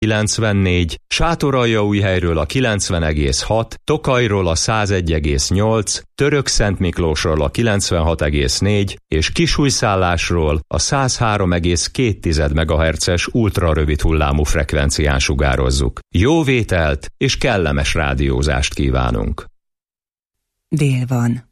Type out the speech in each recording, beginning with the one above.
94, Sátoraljaújhelyről a 90,6, Tokajról a 101,8, Törökszentmiklósról a 96,4 és Kisújszállásról a 103,2 MHz-es ultrarövid hullámú frekvencián sugározzuk. Jó vételt és kellemes rádiózást kívánunk! Dél van.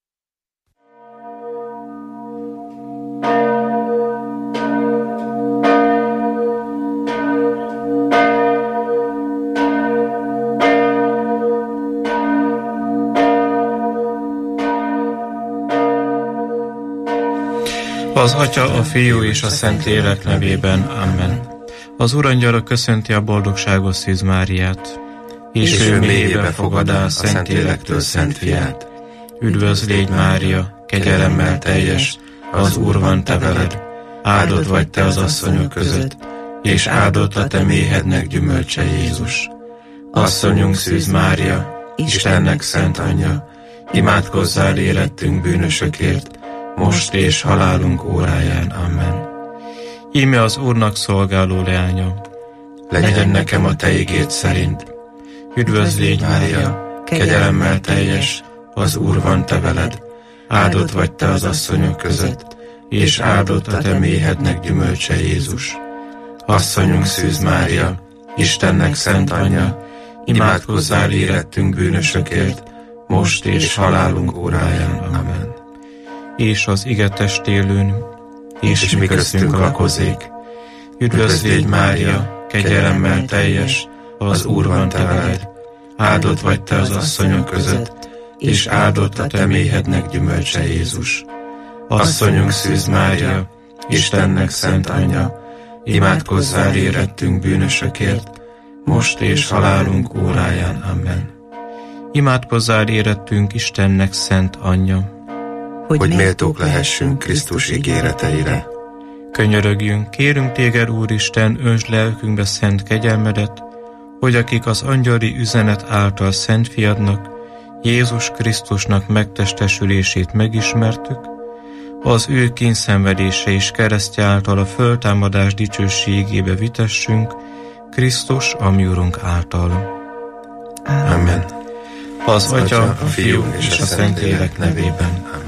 Az Atya, a Fiú és a Szentlélek nevében. Amen. Az Urangyala köszönti a boldogságos Szűz Máriát, és ő mélyébe fogadá a Szentlélektől Szent Fiát. Üdvözl légy, Mária, kegyelemmel teljes, az Úr van te veled, áldott vagy te az asszonyok között, és áldott a te méhednek gyümölcse Jézus. Asszonyunk Szűz Mária, Istennek szent anyja, imádkozzál érettünk bűnösökért, most és halálunk óráján. Amen. Íme az Úrnak szolgáló leánya, legyen nekem a te igéd szerint. Üdvözl légy, Mária, kegyelemmel teljes, az Úr van te veled, áldott vagy te az asszonyok között, és áldott a te méhednek gyümölcse Jézus. Asszonyunk Szűz Mária, Istennek szent anyja, imádkozzál érettünk bűnösökért, most és halálunk óráján. Amen. És az ige testélőn, és mi köztünk lakozék. Üdvözl légy, Mária, kegyelemmel teljes, az Úr van te veled, áldott vagy te az asszonyok között, és áldott a te méhednek gyümölcse Jézus. Asszonyunk Szűz Mária, Istennek szent anyja, imádkozzál érettünk bűnösökért, most és halálunk óráján. Amen. Imádkozzál érettünk Istennek szent anyja, hogy méltók lehessünk Krisztus ígéreteire. Könyörögjünk, kérünk téged, Úristen, öntsd lelkünkbe szent kegyelmedet, hogy akik az angyali üzenet által Szent Fiadnak, Jézus Krisztusnak megtestesülését megismertük, az ő kínszenvedése és keresztje által a föltámadás dicsőségébe vitessünk, Krisztus, a mi Urunk által. Amen. Az Atya, a Fiú és a Szentlélek nevében. Amen.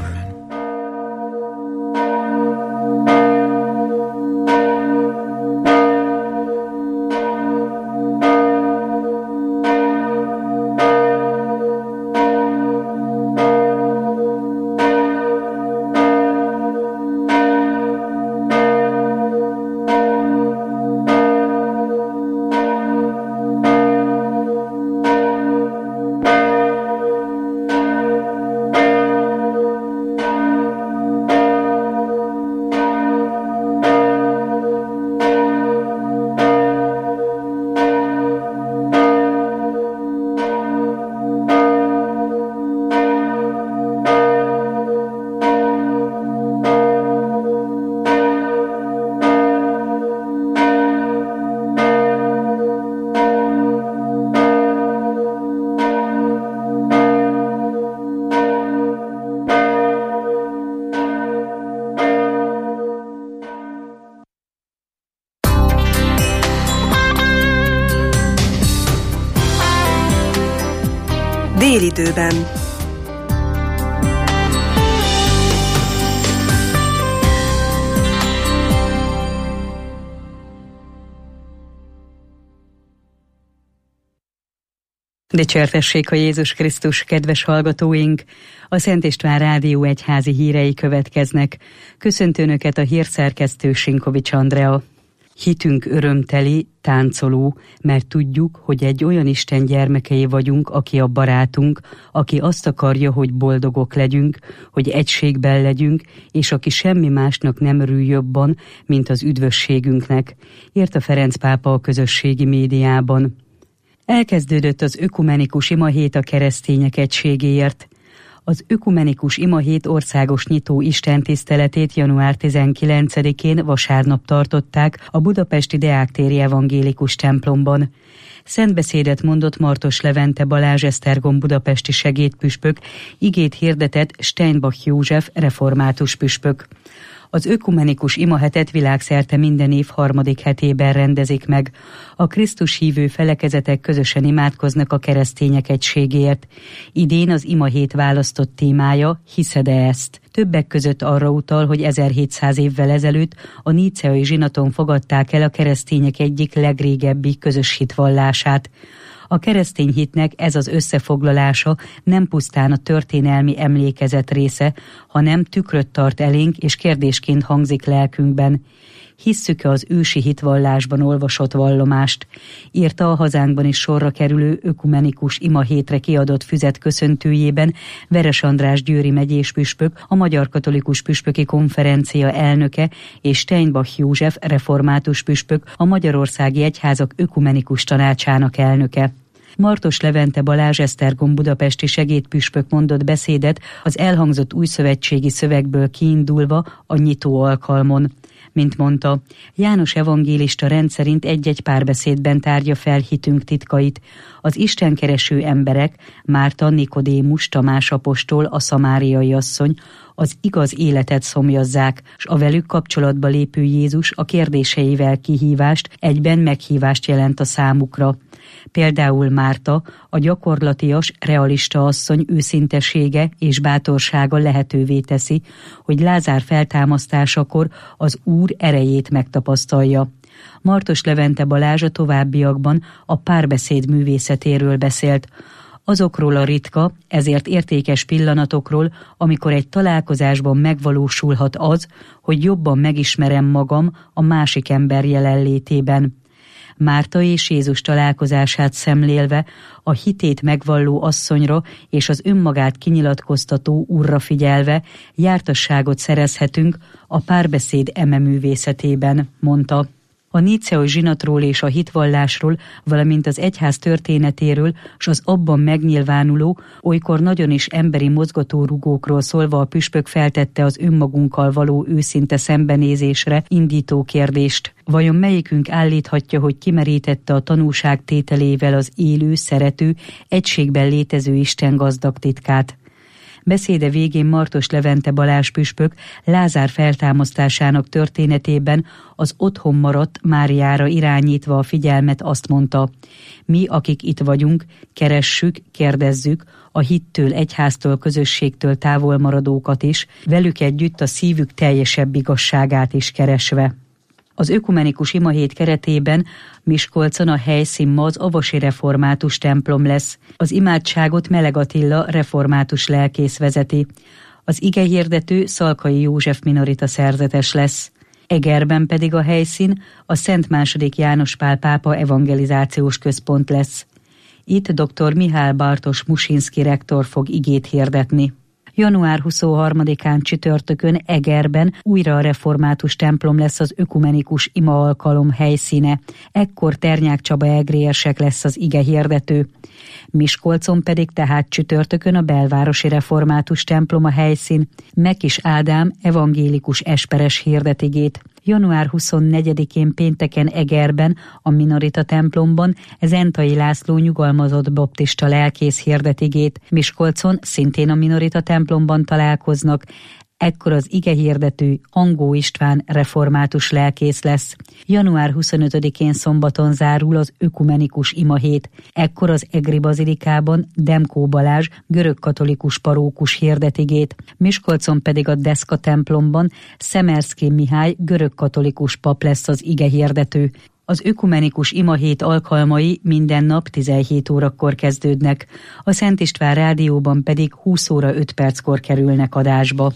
Délidőben. Dicsértessék a Jézus Krisztus, kedves hallgatóink! A Szent István Rádió egyházi hírei következnek. Köszöntő Önöket a hírszerkesztő Sinkovics Andrea. Hitünk örömteli, táncoló, mert tudjuk, hogy egy olyan Isten gyermekei vagyunk, aki a barátunk, aki azt akarja, hogy boldogok legyünk, hogy egységben legyünk, és aki semmi másnak nem örül jobban, mint az üdvösségünknek, írta Ferenc pápa a közösségi médiában. Elkezdődött az ökumenikus imahét a keresztények egységéért. Az ökumenikus imahét országos nyitó istentiszteletét január 19-én vasárnap tartották a budapesti Deák-téri evangélikus templomban. Szentbeszédet mondott Martos Levente Balázs Esztergom budapesti segédpüspök, igét hirdetett Steinbach József református püspök. Az ökumenikus imahetet világszerte minden év 3. hetében rendezik meg. A Krisztus hívő felekezetek közösen imádkoznak a keresztények egységéért. Idén az imahét választott témája Hiszed-e ezt? Többek között arra utal, hogy 1700 évvel ezelőtt a níceai zsinaton fogadták el a keresztények egyik legrégebbi közös hitvallását. A keresztény hitnek ez az összefoglalása nem pusztán a történelmi emlékezet része, hanem tükröt tart elénk és kérdésként hangzik lelkünkben. Hisszük-e az ősi hitvallásban olvasott vallomást? Írta a hazánkban is sorra kerülő ökumenikus imahétre kiadott füzet köszöntőjében Veres András győri megyés püspök, a Magyar Katolikus Püspöki Konferencia elnöke és Steinbach József református püspök, a Magyarországi Egyházak ökumenikus tanácsának elnöke. Martos Levente Balázs Esztergom budapesti segédpüspök mondott beszédet az elhangzott újszövetségi szövegből kiindulva a nyitó alkalmon. Mint mondta, János evangélista rendszerint egy-egy párbeszédben tárja fel hitünk titkait. Az istenkereső emberek, Márta, Nikodémus, Tamás apostol, a szamáriai asszony, az igaz életet szomjazzák, s a velük kapcsolatba lépő Jézus a kérdéseivel kihívást, egyben meghívást jelent a számukra. Például Márta, a gyakorlatias, realista asszony őszintesége és bátorsága lehetővé teszi, hogy Lázár feltámasztásakor az Úr erejét megtapasztalja. Martos Levente Balázs a továbbiakban a párbeszéd művészetéről beszélt. Azokról a ritka, ezért értékes pillanatokról, amikor egy találkozásban megvalósulhat az, hogy jobban megismerem magam a másik ember jelenlétében. Márta és Jézus találkozását szemlélve a hitét megvalló asszonyra és az önmagát kinyilatkoztató Úrra figyelve jártasságot szerezhetünk a párbeszéd eme művészetében, mondta. A níceai zsinatról és a hitvallásról, valamint az egyház történetéről s az abban megnyilvánuló, olykor nagyon is emberi mozgatórugókról szólva a püspök feltette az önmagunkkal való őszinte szembenézésre indító kérdést. Vajon melyikünk állíthatja, hogy kimerítette a tanúság tételével az élő, szerető, egységben létező Isten gazdag titkát? Beszéde végén Martos Levente Balázs püspök Lázár feltámasztásának történetében az otthon maradt Máriára irányítva a figyelmet azt mondta: mi, akik itt vagyunk, keressük, kérdezzük a hittől, egyháztól, közösségtől távol maradókat is, velük együtt a szívük teljesebb igazságát is keresve. Az ökumenikus imahét keretében Miskolcon a helyszín ma az avasi református templom lesz. Az imádságot Meleg Attila református lelkész vezeti. Az igehirdető Szalkai József minorita szerzetes lesz. Egerben pedig a helyszín a Szent II. János Pál pápa evangelizációs központ lesz. Itt dr. Mihály Bartos Musinszki rektor fog igét hirdetni. Január 23-án csütörtökön Egerben újra a református templom lesz az ökumenikus ima alkalom helyszíne. Ekkor Ternyák Csaba egrérsek lesz az ige hirdető. Miskolcon pedig tehát csütörtökön a belvárosi református templom a helyszín. Mekis Ádám evangélikus esperes hirdet igét. Január 24-én pénteken Egerben, a minorita templomban Zentai László nyugalmazott baptista lelkész hirdet igét. Miskolcon szintén a minorita templomban találkoznak. Ekkor az igehirdető Angó István református lelkész lesz. Január 25-én szombaton zárul az ökumenikus imahét. Ekkor az Egri bazilikában Demkó Balázs görögkatolikus parókus hirdet igét. Miskolcon pedig a Deszka templomban Szemerszkén Mihály görögkatolikus pap lesz az igehirdető. Az ökumenikus imahét alkalmai minden nap 17 órakor kezdődnek. A Szent István rádióban pedig 20 óra 5 perckor kerülnek adásba.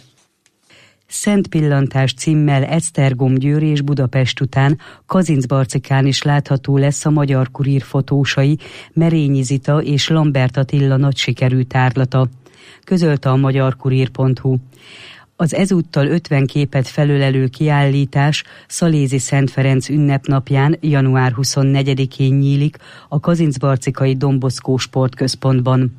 Szent Pillantás címmel Esztergom, Győr és Budapest után Kazincbarcikán is látható lesz a Magyar Kurír fotósai Merényi Zita és Lambert Attila nagy sikerű tárlata, közölte a magyarkurír.hu. Az ezúttal 50 képet felölelő kiállítás Szalézi Szent Ferenc ünnepnapján január 24-én nyílik a kazincbarcikai Don Bosco sportközpontban.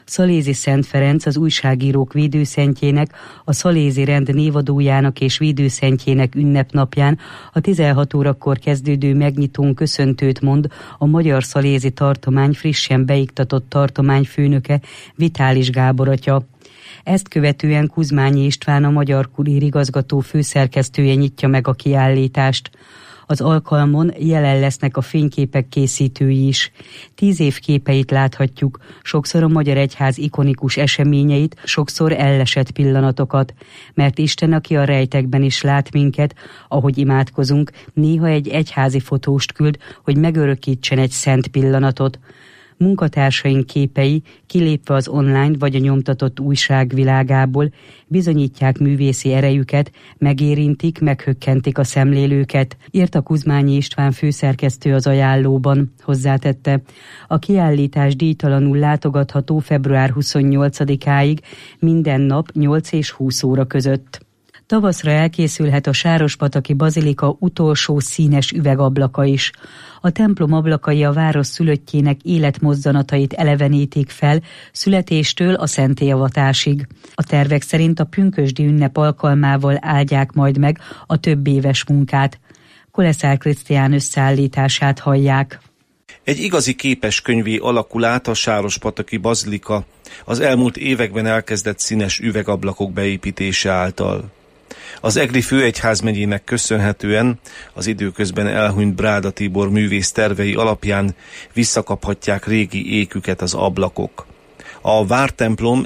Szalézi Szent Ferenc az újságírók védőszentjének, a Szalézi Rend névadójának és védőszentjének ünnepnapján a 16 órakor kezdődő megnyitón köszöntőt mond a Magyar Szalézi Tartomány frissen beiktatott tartományfőnöke, Vitális Gábor atya. Ezt követően Kuzmányi István, a Magyar Kurír igazgató főszerkesztője nyitja meg a kiállítást. Az alkalmon jelen lesznek a fényképek készítői is. 10 év képeit láthatjuk, sokszor a Magyar Egyház ikonikus eseményeit, sokszor ellesett pillanatokat. Mert Isten, aki a rejtekben is lát minket, ahogy imádkozunk, néha egy egyházi fotóst küld, hogy megörökítsen egy szent pillanatot. Munkatársaink képei, kilépve az online vagy a nyomtatott újság világából, bizonyítják művészi erejüket, megérintik, meghökkentik a szemlélőket, írta Kuzmányi István főszerkesztő az ajánlóban. Hozzátette, a kiállítás díjtalanul látogatható február 28-áig, minden nap 8 és 20 óra között. Tavaszra elkészülhet a Sárospataki Bazilika utolsó színes üvegablaka is. A templom ablakai a város szülöttjének életmozzanatait elevenítik fel, születéstől a szentélyavatásig. A tervek szerint a pünkösdi ünnep alkalmával áldják majd meg a több éves munkát. Koleszár Krisztián összeállítását hallják. Egy igazi képeskönyvé alakul át a Sárospataki Bazilika az elmúlt években elkezdett színes üvegablakok beépítése által. Az egri főegyházmegyének köszönhetően az időközben elhunyt Bráda Tibor művész tervei alapján visszakaphatják régi éküket az ablakok. A vártemplom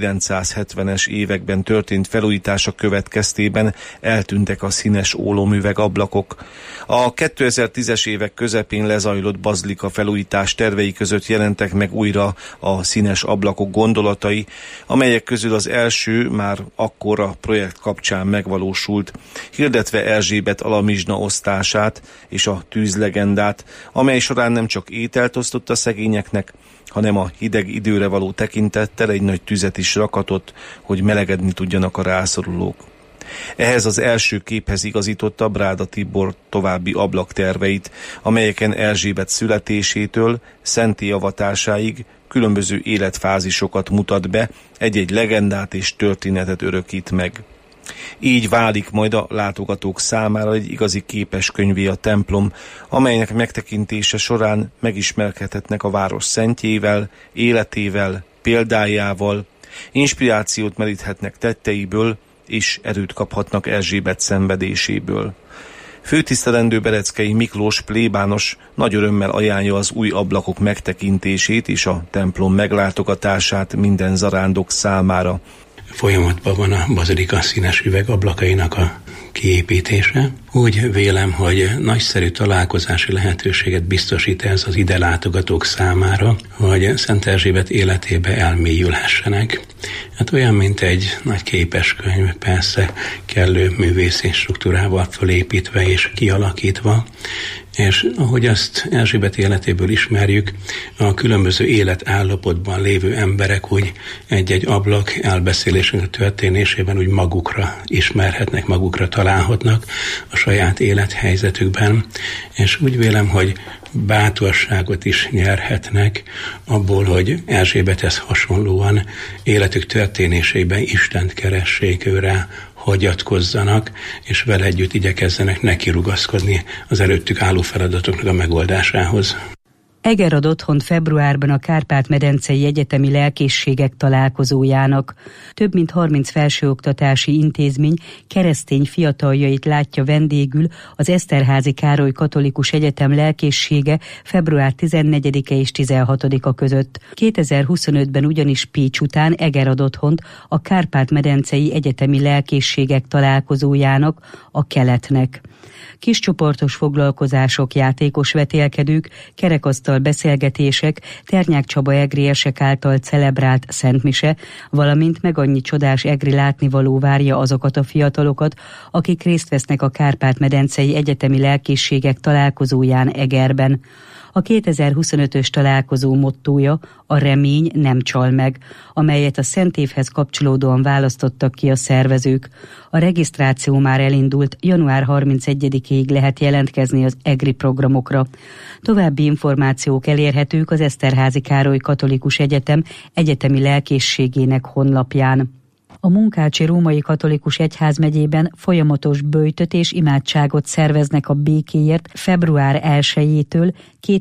1970-es években történt felújítása következtében eltűntek a színes ólomüvegablakok. A 2010-es évek közepén lezajlott bazilika felújítás tervei között jelentek meg újra a színes ablakok gondolatai, amelyek közül az első már akkor a projekt kapcsán megvalósult, hirdetve Erzsébet alamizsna osztását és a tűzlegendát, amely során nem csak ételt osztott a szegényeknek, hanem a hideg időre való tekintettel egy nagy tüzet is rakatott, hogy melegedni tudjanak a rászorulók. Ehhez az első képhez igazította Bráda Tibor további ablakterveit, amelyeken Erzsébet születésétől szentélyavásáig különböző életfázisokat mutat be, egy-egy legendát és történetet örökít meg. Így válik majd a látogatók számára egy igazi képeskönyvé a templom, amelynek megtekintése során megismerkedhetnek a város szentjével, életével, példájával, inspirációt meríthetnek tetteiből, és erőt kaphatnak Erzsébet szenvedéséből. Főtisztelendő Bereckei Miklós plébános nagy örömmel ajánlja az új ablakok megtekintését és a templom meglátogatását minden zarándok számára. Folyamatban van a bazilika színes üvegablakainak a kiépítése. Úgy vélem, hogy nagyszerű találkozási lehetőséget biztosít ez az ide látogatók számára, hogy Szent Erzsébet életébe elmélyülhessenek. Hát olyan, mint egy nagy képeskönyv, persze kellő művészi struktúrával fölépítve és kialakítva, és ahogy azt Erzsébet életéből ismerjük, a különböző életállapotban lévő emberek úgy egy-egy ablak elbeszélésünk történésében úgy magukra ismerhetnek, magukra találhatnak a saját élethelyzetükben, és úgy vélem, hogy bátorságot is nyerhetnek abból, hogy Erzsébethez hasonlóan életük történésében Istent keressék, őre hagyatkozzanak, és vele együtt igyekezzenek nekirugaszkodni az előttük álló feladatoknak a megoldásához. Eger ad otthont februárban a Kárpát-medencei Egyetemi Lelkészségek találkozójának. Több mint 30 felsőoktatási intézmény keresztény fiataljait látja vendégül az Eszterházy Károly Katolikus Egyetem lelkészsége február 14-e és 16-a között. 2025-ben ugyanis Pécs után Eger ad otthont a Kárpát-medencei Egyetemi Lelkészségek találkozójának, a Keletnek. Kiscsoportos foglalkozások, játékos vetélkedők, kerekasztal beszélgetések, Ternyák Csaba egri esek által celebrált szentmise, valamint meg annyi csodás egri látnivaló várja azokat a fiatalokat, akik részt vesznek a Kárpát-medencei Egyetemi Lelkészségek találkozóján Egerben. A 2025-ös találkozó mottója a remény nem csal meg, amelyet a Szent Évhez kapcsolódóan választottak ki a szervezők. A regisztráció már elindult, január 31-ig lehet jelentkezni az EGRI programokra. További információk elérhetők az Eszterházy Károly Katolikus Egyetem egyetemi lelkészségének honlapján. A Munkácsi Római Katolikus Egyházmegyében folyamatos böjtöt és imádságot szerveznek a békéért február 1-től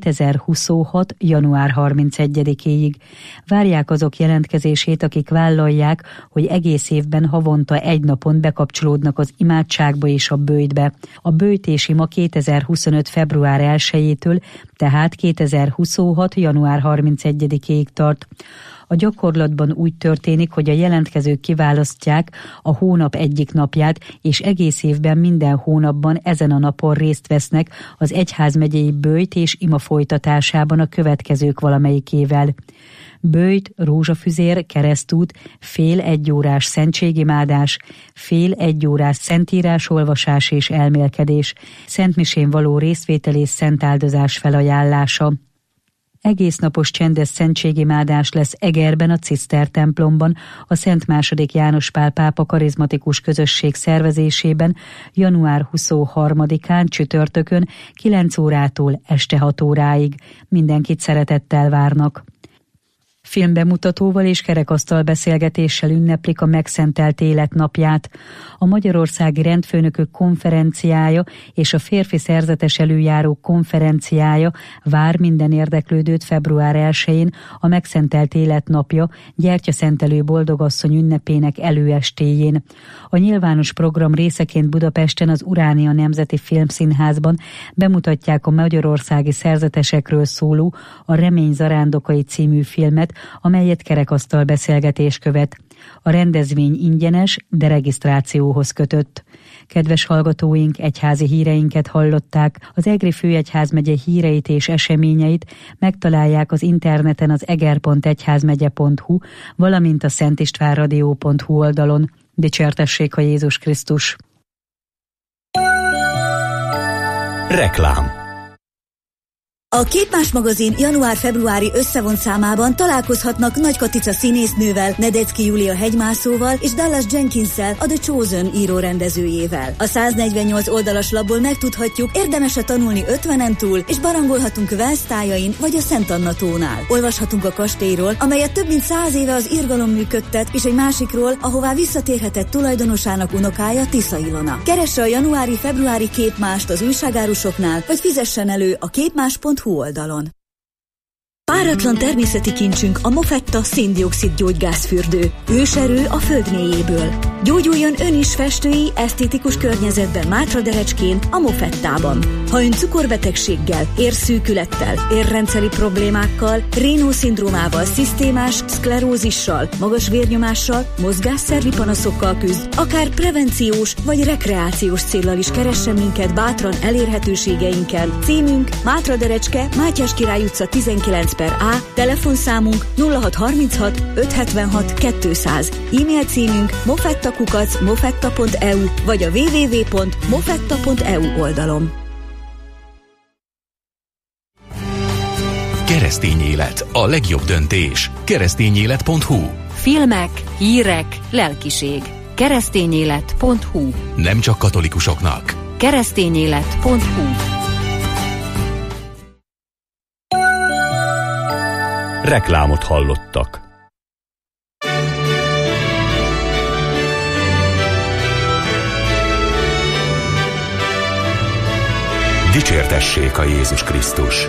2026. január 31-ig. Várják azok jelentkezését, akik vállalják, hogy egész évben havonta egy napon bekapcsolódnak az imádságba és a böjtbe. A böjtés ima 2025. február 1-től, tehát 2026. január 31-ig tart. A gyakorlatban úgy történik, hogy a jelentkezők kiválasztják a hónap egyik napját, és egész évben minden hónapban ezen a napon részt vesznek az egyházmegyei böjt és ima folytatásában a következők valamelyikével. Böjt, rózsafüzér, keresztút, fél egyórás szentségimádás, fél egyórás szentírás olvasás és elmélkedés, szentmisén való részvétel és szentáldozás felajánlása. Egésznapos csendes szentségimádás lesz Egerben, a Ciszter templomban, a Szent II. János Pál pápa karizmatikus közösség szervezésében január 23-án csütörtökön 9 órától este 6 óráig. Mindenkit szeretettel várnak. Filmbemutatóval és kerekasztal beszélgetéssel ünneplik a megszentelt élet napját. A Magyarországi Rendfőnökök konferenciája és a Férfi Szerzetes Előjárók konferenciája vár minden érdeklődőt február 1-én a megszentelt élet napja Gyertyaszentelő Boldogasszony ünnepének előestéjén. A nyilvános program részeként Budapesten az Uránia Nemzeti Filmszínházban bemutatják a magyarországi szerzetesekről szóló A Remény zarándokai című filmet, amelyet kerekasztal beszélgetés követ. A rendezvény ingyenes, de regisztrációhoz kötött. Kedves hallgatóink, egyházi híreinket hallották. Az EGRI Főegyházmegye híreit és eseményeit megtalálják az interneten az eger.egyházmegye.hu, valamint a szentistvánradio.hu oldalon. Dicsértessék a Jézus Krisztus! Reklám. A Képmás magazin január-februári összevont számában találkozhatnak Nagy Katica színésznővel, Nedecki Júlia hegymászóval és Dallas Jenkinssel, a The Chosen író-rendezőjével. A 148 oldalas labból megtudhatjuk, érdemes-e tanulni 50-en túl, és barangolhatunk Velsz tájain vagy a Szent Anna tónál. Olvashatunk a kastélyról, amelyet több mint 100 éve az irgalom működtet, és egy másikról, ahová visszatérhetett tulajdonosának unokája, Tisza Ilona. Keresse a januári-februári Képmást az újságárusoknál, vagy fizessen elő a képmás.hu oldalon. Páratlan természeti kincsünk a Mofetta szén-dioxid gyógygázfürdő. Őserő a föld mélyéből. Gyógyuljon ön is festői, esztétikus környezetben Mátraderecskén, a Mofettában. Ha ön cukorbetegséggel, érszűkülettel, érrendszeri problémákkal, Raynaud-szindrómával, szisztémás szklerózissal, magas vérnyomással, mozgásszervi panaszokkal küzd, akár prevenciós vagy rekreációs céllal is keressen minket bátran elérhetőségeinken. Címünk Mátraderecske, Mátyás Király utca 19/A, telefonszámunk 0636 576 200, e-mail címünk mofetta@mofetta.eu vagy a www.mofetta.eu oldalon. Keresztény élet, a legjobb döntés. Keresztényélet.hu. Filmek, hírek, lelkiség. Keresztényélet.hu. Nem csak katolikusoknak. Keresztényélet.hu. Reklámot hallottak. Dicsértessék a Jézus Krisztus!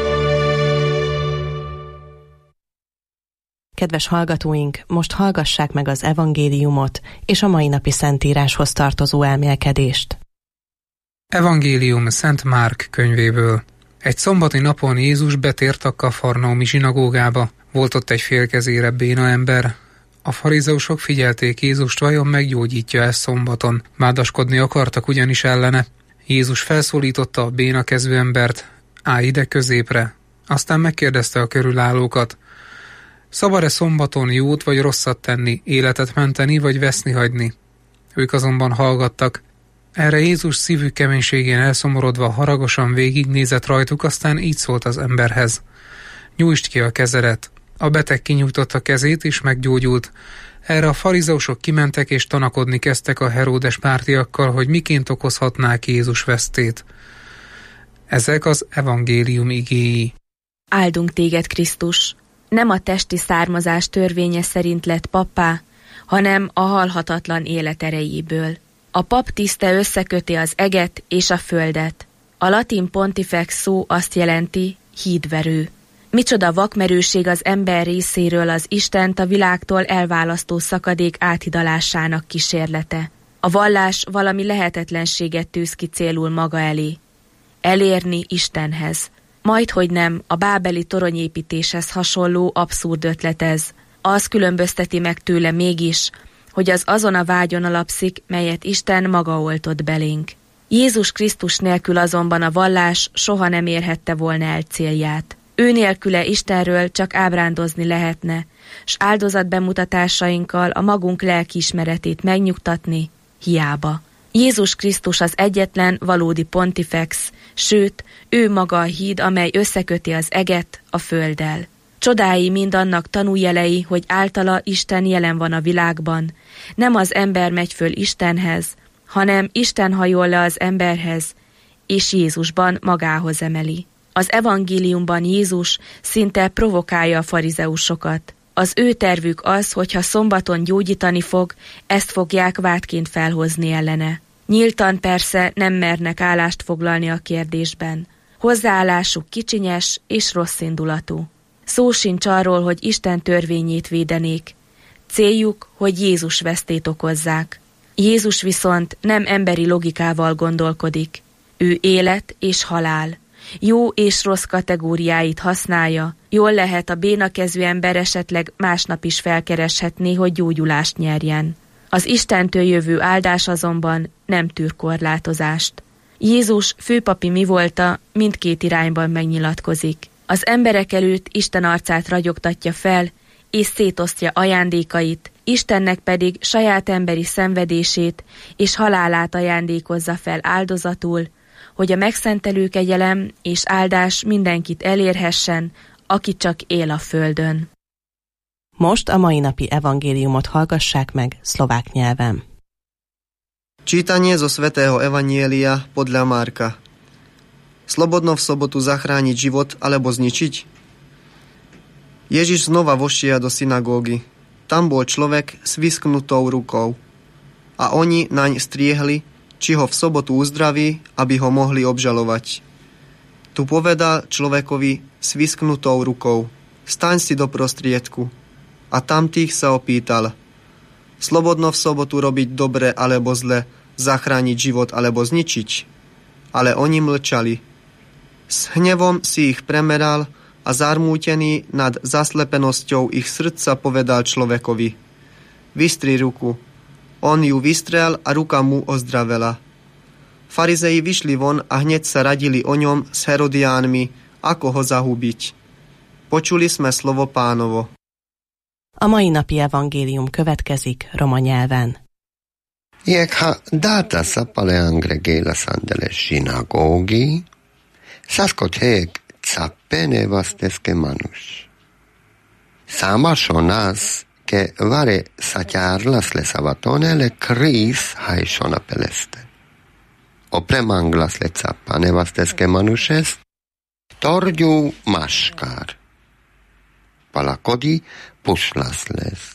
Kedves hallgatóink, most hallgassák meg az evangéliumot és a mai napi szentíráshoz tartozó elmélkedést. Evangélium Szent Márk könyvéből. Egy szombati napon Jézus betért a kafarnaumi zsinagógába. Volt ott egy félkezére béna ember. A farizeusok figyelték Jézust, vajon meggyógyítja-e szombaton. Vádaskodni akartak ugyanis ellene. Jézus felszólította a béna kezű embert, állj ide középre. Aztán megkérdezte a körülállókat, szabad-e szombaton jót vagy rosszat tenni, életet menteni vagy veszni hagyni? Ők azonban hallgattak. Erre Jézus szívük keménységén elszomorodva haragosan végignézett rajtuk, aztán így szólt az emberhez: nyújtsd ki a kezedet. A beteg kinyújtotta kezét, és meggyógyult. Erre a farizeusok kimentek, és tanakodni kezdtek a Heródes pártiakkal, hogy miként okozhatnák Jézus vesztét. Ezek az evangélium igéi. Áldunk téged, Krisztus! Nem a testi származás törvénye szerint lett pappá, hanem a halhatatlan élet erejéből. A pap tiszte összeköti az eget és a földet. A latin pontifex szó azt jelenti: hídverő. Micsoda vakmerőség az ember részéről az Istent a világtól elválasztó szakadék áthidalásának kísérlete. A vallás valami lehetetlenséget tűz ki célul maga elé. Elérni Istenhez. Majdhogy nem, a bábeli toronyépítéshez hasonló abszurd ötlet ez. Az különbözteti meg tőle mégis, hogy az azon a vágyon alapszik, melyet Isten maga oltott belénk. Jézus Krisztus nélkül azonban a vallás soha nem érhette volna el célját. Ő nélküle Istenről csak ábrándozni lehetne, s áldozatbemutatásainkkal a magunk lelkiismeretét megnyugtatni hiába. Jézus Krisztus az egyetlen valódi pontifex, sőt, ő maga a híd, amely összeköti az eget a földdel. Csodái mind annak tanújelei, hogy általa Isten jelen van a világban. Nem az ember megy föl Istenhez, hanem Isten hajol le az emberhez, és Jézusban magához emeli. Az evangéliumban Jézus szinte provokálja a farizeusokat. Az ő tervük az, hogyha szombaton gyógyítani fog, ezt fogják vádként felhozni ellene. Nyíltan persze nem mernek állást foglalni a kérdésben. Hozzáállásuk kicsinyes és rosszindulatú. Szó sincs arról, hogy Isten törvényét védenék. Céljuk, hogy Jézus vesztét okozzák. Jézus viszont nem emberi logikával gondolkodik. Ő élet és halál. Jó és rossz kategóriáit használja. Jól lehet, a bénakezű ember esetleg másnap is felkereshetné, hogy gyógyulást nyerjen. Az Istentől jövő áldás azonban nem tűr korlátozást. Jézus főpapi mivolta mindkét irányban megnyilatkozik. Az emberek előtt Isten arcát ragyogtatja fel, és szétosztja ajándékait, Istennek pedig saját emberi szenvedését és halálát ajándékozza fel áldozatul, hogy a megszentelő kegyelem és áldás mindenkit elérhessen, aki csak él a földön. Most a mai napi evangéliumot hallgassák meg szlovák nyelven. Čítanie zo svätého Evanjelia podľa Marka. Slobodno v sobotu zachrániť život alebo zničiť? Ježiš znova vošiel do synagógy. Tam bol človek s vysknutou rukou. A oni naň striehli, či ho v sobotu uzdraví, aby ho mohli obžalovať. Tu povedal človekovi s vysknutou rukou: staň si do prostriedku. A tamtých sa opýtal: slobodno v sobotu robiť dobre alebo zle, zachrániť život alebo zničiť? Ale oni mlčali. S hnevom si ich premeral a zarmútený nad zaslepenosťou ich srdca povedal človekovi: vystri ruku. On ju vystrel a ruka mu ozdravela. Farizeji vyšli von a hneď sa radili o ňom s Herodiánmi, ako ho zahubiť. Počuli sme slovo Pánovo. A mai napi evangélium következik roma nyelven. Jekha data sapalean gregélasan dele zsinagógi, saskothek cappene vasteske manus. Számasonas que vare satyárlas le savatone le kris hajsona peleste. Opremanglas le cappane vasteske manuses, torgyú maskár. Palakodi puslas lesz.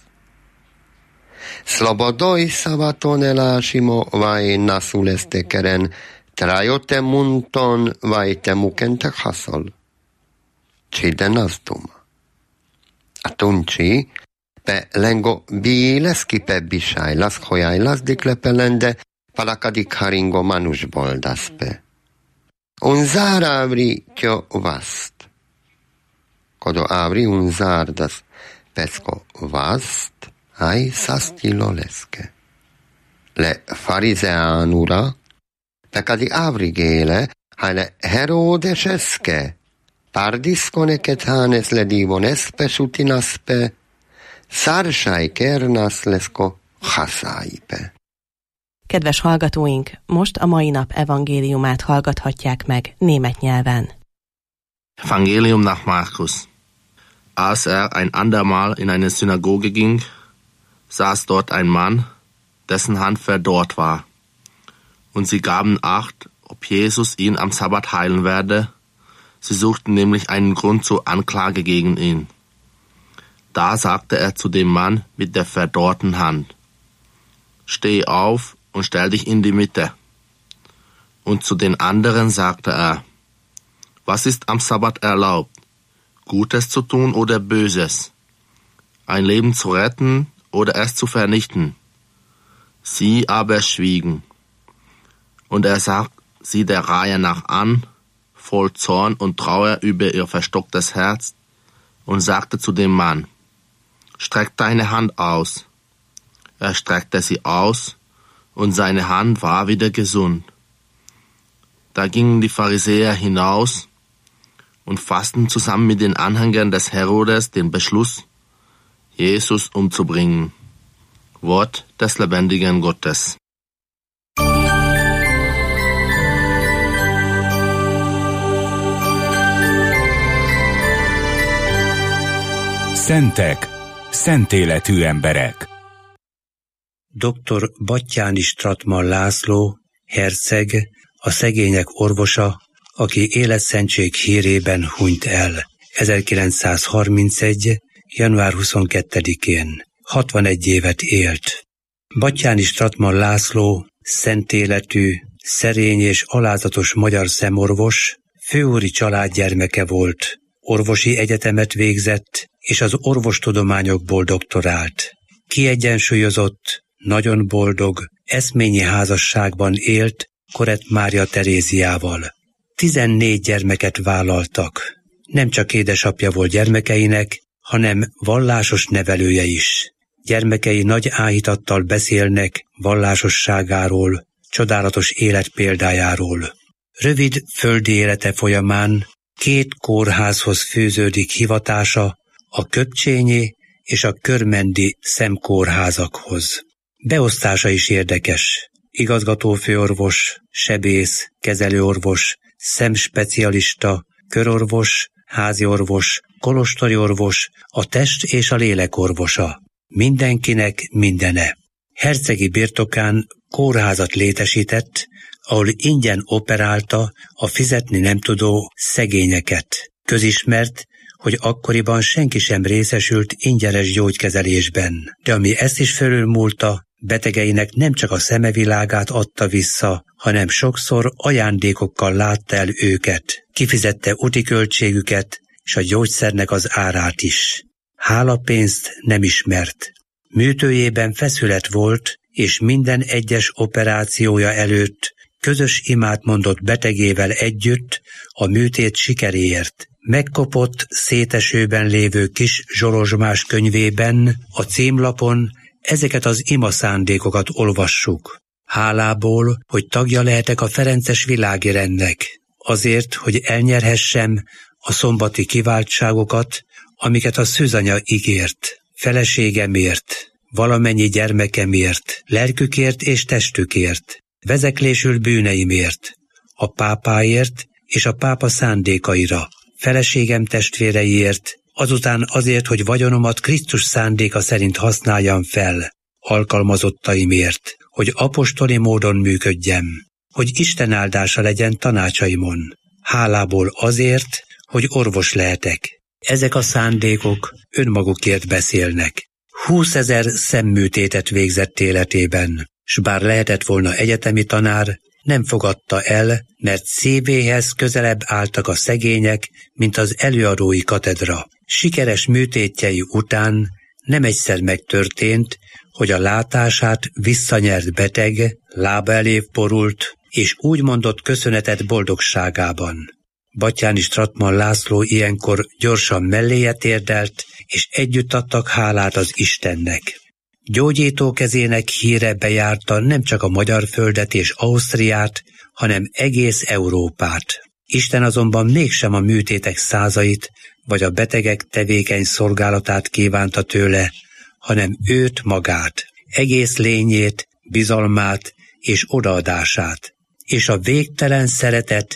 Slobodoj savatone lásimo vaj nasuleste keren, trajote munton vaj temukentek haszol. Cside nazduma. A tunci, pe lengo bileski pe bisaj las hojaj las diklepelende, palakadik haringo manus boldaspe. Un záravri tjo vast. Kodo avri un zárdas pecko vast, aj sastilo leske. Le farizeánura, pekadi avrigéle, hajle Heródeseske, pardiszkoneket hánes le divon szutinaspe, szársaj kernász leszko haszáipe. Kedves hallgatóink, most a mai nap evangéliumát hallgathatják meg német nyelven. Evangelium nach Markus. Als ein andermal in eine Synagoge ging, saß dort ein Mann, dessen Hand verdorrt war. Und sie gaben Acht, ob Jesus ihn am Sabbat heilen werde. Sie suchten nämlich einen Grund zur Anklage gegen ihn. Da sagte er zu dem Mann mit der verdorrten Hand: Steh auf und stell dich in die Mitte. Und zu den anderen sagte er: Was ist am Sabbat erlaubt? Gutes zu tun oder Böses? Ein Leben zu retten oder es zu vernichten? Sie aber schwiegen. Und er sagt sie der Reihe nach an, voll Zorn und Trauer über ihr verstocktes Herz, und sagte zu dem Mann: Streck deine Hand aus. Er streckte sie aus, und seine Hand war wieder gesund. Da gingen die Pharisäer hinaus und fassten zusammen mit den Anhängern des Herodes den Beschluss, Jesus umzubringen. Wort des lebendigen Gottes. Szentek, szentéletű emberek. Dr. Batthyány Stratman László, herceg, a szegények orvosa, aki életszentség hírében hunyt el 1931. január 22-én. 61 évet élt. Batthyány Stratman László szentéletű, szerény és alázatos magyar szemorvos, főúri családgyermeke volt, orvosi egyetemet végzett, és az orvostudományokból doktorált. Kiegyensúlyozott, nagyon boldog, eszményi házasságban élt Korett Mária Teréziával. 14 gyermeket vállaltak. Nem csak édesapja volt gyermekeinek, hanem vallásos nevelője is. Gyermekei nagy áhítattal beszélnek vallásosságáról, csodálatos életpéldájáról. Rövid földi élete folyamán 2 kórházhoz fűződik hivatása, a Köpcsényi és a Körmendi szemkórházakhoz. Beosztása is érdekes. Igazgatófőorvos, sebész, kezelőorvos, szemspecialista, körorvos, háziorvos, kolostori orvos, a test és a lélek orvosa. Mindenkinek mindene. Hercegi birtokán kórházat létesített, ahol ingyen operálta a fizetni nem tudó szegényeket. Közismert, hogy akkoriban senki sem részesült ingyenes gyógykezelésben, de ami ezt is fölülmúlta, betegeinek nem csak a szemevilágát adta vissza, hanem sokszor ajándékokkal látta el őket, kifizette úti költségüket és a gyógyszernek az árát is. Hálapénzt nem ismert. Műtőjében feszület volt, és minden egyes operációja előtt közös imát mondott betegével együtt a műtét sikeréért. Megkopott szétesőben lévő kis zsolozsmás könyvében, a címlapon ezeket az imaszándékokat olvassuk. Hálából, hogy tagja lehetek a ferences világi rendnek, azért, hogy elnyerhessem a szombati kiváltságokat, amiket a szűzanya ígért, feleségemért, valamennyi gyermekemért, lelkükért és testükért, vezeklésül bűneimért, a pápáért és a pápa szándékaira, feleségem testvéreiért, azután azért, hogy vagyonomat Krisztus szándéka szerint használjam fel, alkalmazottaimért, hogy apostoli módon működjem, hogy Isten áldása legyen tanácsaimon, hálából azért, hogy orvos lehetek. Ezek a szándékok önmagukért beszélnek. 20 000 szemműtétet végzett életében, s bár lehetett volna egyetemi tanár, nem fogadta el, mert szívéhez közelebb álltak a szegények, mint az előadói katedra. Sikeres műtétjei után nem egyszer megtörtént, hogy a látását visszanyert beteg, lába elé borult, és úgy mondott köszönetet boldogságában. Batthyány Stratman László ilyenkor gyorsan melléje térdelt, és együtt adtak hálát az Istennek. Gyógyító kezének híre bejárta nem csak a magyar földet és Ausztriát, hanem egész Európát. Isten azonban mégsem a műtétek százait, vagy a betegek tevékeny szolgálatát kívánta tőle, hanem őt magát, egész lényét, bizalmát és odaadását, és a végtelen szeretet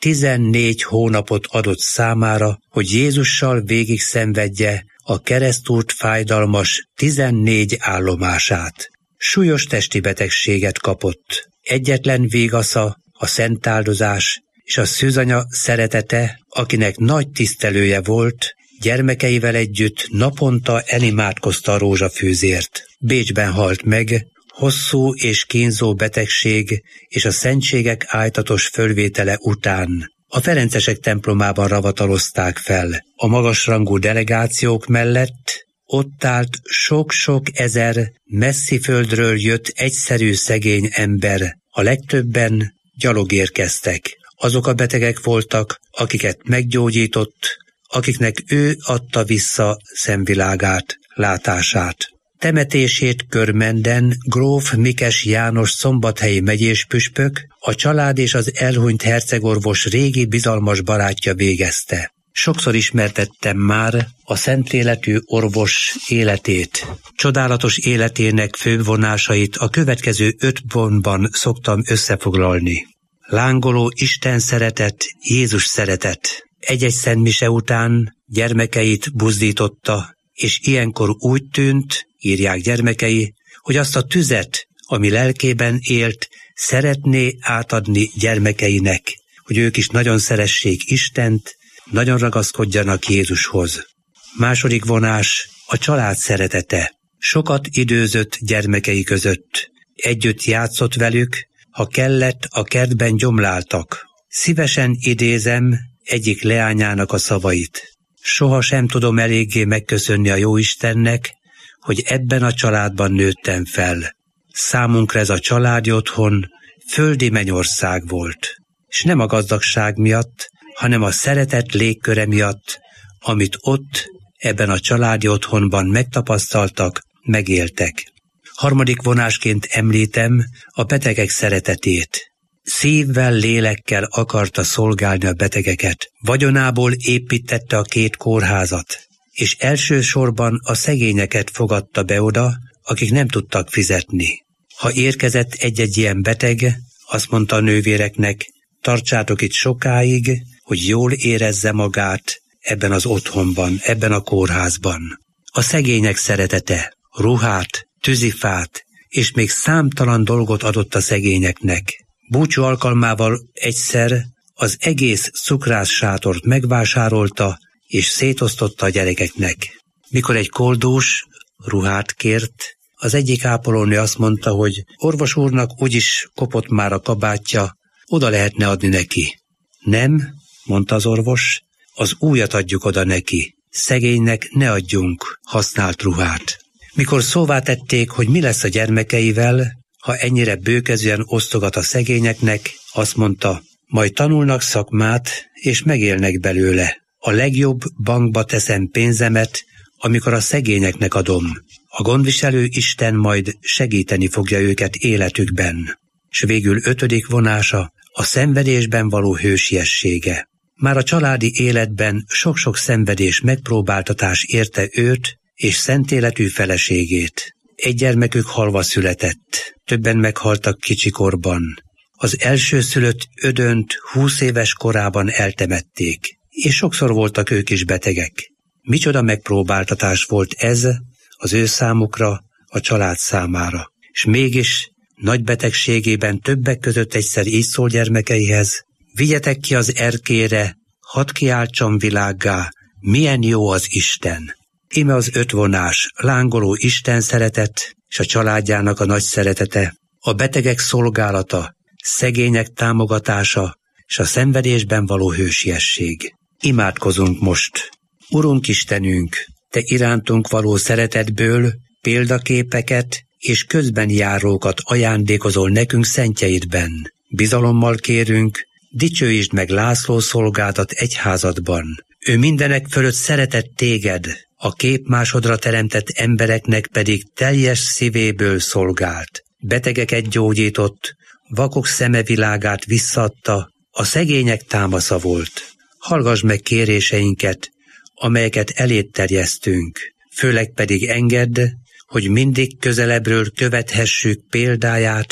14 hónapot adott számára, hogy Jézussal végig szenvedje a keresztút fájdalmas 14 állomását. Súlyos testi betegséget kapott. Egyetlen végasza, a szentáldozás és a szűzanya szeretete, akinek nagy tisztelője volt, gyermekeivel együtt naponta elimádkozta a rózsafűzért. Bécsben halt meg, hosszú és kínzó betegség és a szentségek ájtatos fölvétele után. A ferencesek templomában ravatalozták fel. A magasrangú delegációk mellett ott állt sok-sok ezer messzi földről jött egyszerű szegény ember. A legtöbben gyalog érkeztek. Azok a betegek voltak, akiket meggyógyított, akiknek ő adta vissza szemvilágát, látását. Temetését Körmenden gróf Mikes János szombathelyi megyéspüspök, a család és az elhunyt hercegorvos régi bizalmas barátja végezte. Sokszor ismertettem már a szentlélekű orvos életét. Csodálatos életének főbb vonásait a következő 5 pontban szoktam összefoglalni. Lángoló Isten szeretet, Jézus szeretet. Egy-egy szentmise után gyermekeit buzdította, és ilyenkor úgy tűnt, írják gyermekei, hogy azt a tüzet, ami lelkében élt, szeretné átadni gyermekeinek, hogy ők is nagyon szeressék Istent, nagyon ragaszkodjanak Jézushoz. Második vonás, a család szeretete. Sokat időzött gyermekei között. Együtt játszott velük, ha kellett, a kertben gyomláltak. Szívesen idézem egyik leányának a szavait. Soha sem tudom eléggé megköszönni a Jóistennek, hogy ebben a családban nőttem fel. Számunkra ez a családi otthon földi mennyország volt. És nem a gazdagság miatt, hanem a szeretet légköre miatt, amit ott, ebben a családi otthonban megtapasztaltak, megéltek. Harmadik vonásként említem a betegek szeretetét. Szívvel, lélekkel akarta szolgálni a betegeket. Vagyonából építette a 2 kórházat, és elsősorban a szegényeket fogadta be oda, akik nem tudtak fizetni. Ha érkezett egy-egy ilyen beteg, azt mondta a nővéreknek, tartsátok itt sokáig, hogy jól érezze magát ebben az otthonban, ebben a kórházban. A szegények szeretete, ruhát, tűzifát, és még számtalan dolgot adott a szegényeknek. Búcsú alkalmával egyszer az egész cukrásszátort megvásárolta, és szétosztotta a gyerekeknek. Mikor egy koldús ruhát kért, az egyik ápolónő azt mondta, hogy orvos úrnak úgyis kopott már a kabátja, oda lehetne adni neki. Nem, mondta az orvos, az újat adjuk oda neki. Szegénynek ne adjunk használt ruhát. Mikor szóvá tették, hogy mi lesz a gyermekeivel, ha ennyire bőkezően osztogat a szegényeknek, azt mondta, majd tanulnak szakmát, és megélnek belőle. A legjobb bankba teszem pénzemet, amikor a szegényeknek adom. A gondviselő Isten majd segíteni fogja őket életükben. És végül 5. vonása, a szenvedésben való hősiessége. Már a családi életben sok-sok szenvedés megpróbáltatás érte őt és szentéletű feleségét. Egy gyermekük halva született, többen meghaltak kicsikorban. Az elsőszülött Ödönt 20 éves korában eltemették, és sokszor voltak ők is betegek. Micsoda megpróbáltatás volt ez az ő számukra, a család számára. És mégis nagy betegségében többek között egyszer így szól gyermekeihez, vigyetek ki az erkére, hadd kiáltson világgá, milyen jó az Isten. Íme az 5 vonás, lángoló Isten szeretet, és a családjának a nagy szeretete, a betegek szolgálata, szegények támogatása, és a szenvedésben való hősiesség. Imádkozunk most. Urunk Istenünk, Te irántunk való szeretetből példaképeket és közbenjárókat ajándékozol nekünk szentjeidben. Bizalommal kérünk, dicsőítsd meg László szolgádat egyházadban. Ő mindenek fölött szeretett téged, a képmásodra teremtett embereknek pedig teljes szívéből szolgált. Betegeket gyógyított, vakok szemevilágát visszaadta, a szegények támasza volt. Hallgass meg kéréseinket, amelyeket eléd terjesztünk, főleg pedig engedd, hogy mindig közelebbről követhessük példáját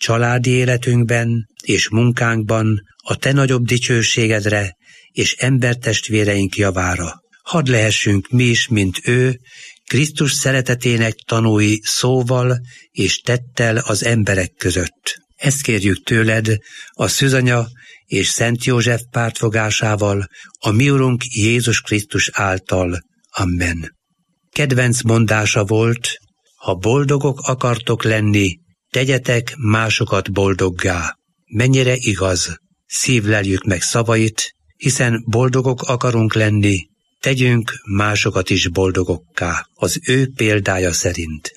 családi életünkben és munkánkban a te nagyobb dicsőségedre és embertestvéreink javára. Hadd lehessünk mi is, mint ő, Krisztus szeretetének tanúi szóval és tettel az emberek között. Ezt kérjük tőled a Szűzanya és Szent József pártfogásával, a mi Urunk Jézus Krisztus által. Amen. Kedvenc mondása volt, ha boldogok akartok lenni, tegyetek másokat boldoggá. Mennyire igaz, szívleljük meg szavait, hiszen boldogok akarunk lenni, tegyünk másokat is boldogokká, az ő példája szerint.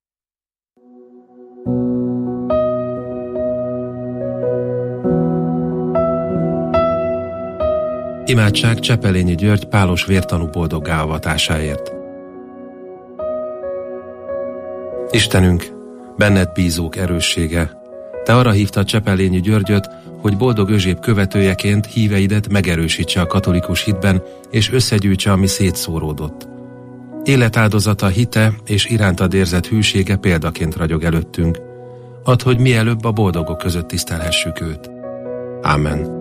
Imádság Csepelényi György pálos vértanú boldoggá avatásáért. Istenünk, benned bízók erőssége, te arra hívtad Csepelényi Györgyöt, hogy boldog Özséb követőjeként híveidet megerősítse a katolikus hitben, és összegyűjtse, ami szétszóródott. Életáldozata, hite és irántad érzett hűsége példaként ragyog előttünk. Add, hogy mielőbb a boldogok között tisztelhessük őt. Ámen.